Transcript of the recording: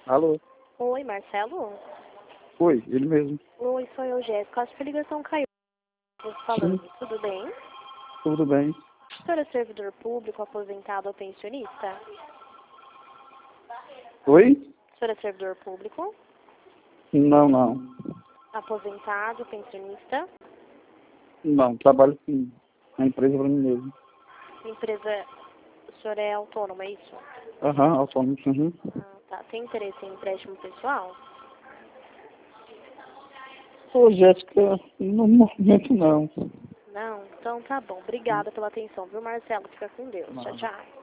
Alô? Oi, Marcelo? Oi, ele mesmo. Oi, sou eu, Jéssica. Acho que a ligação caiu. Você falando, Sim, tudo bem? tudo bem. O senhor é servidor público, aposentado ou pensionista? Oi? O senhor é servidor público, Não, não. aposentado, pensionista? Não, trabalho com a empresa para mim mesmo. Empresa, o senhor é autônomo, é isso? Aham, autônomo. Uhum. Ah, tá. Tem interesse em empréstimo pessoal? Ô, Jéssica, no momento não. Não? Então tá bom. Obrigada pela atenção, viu, Marcelo? Fica com Deus. Tchau, Nada. tchau.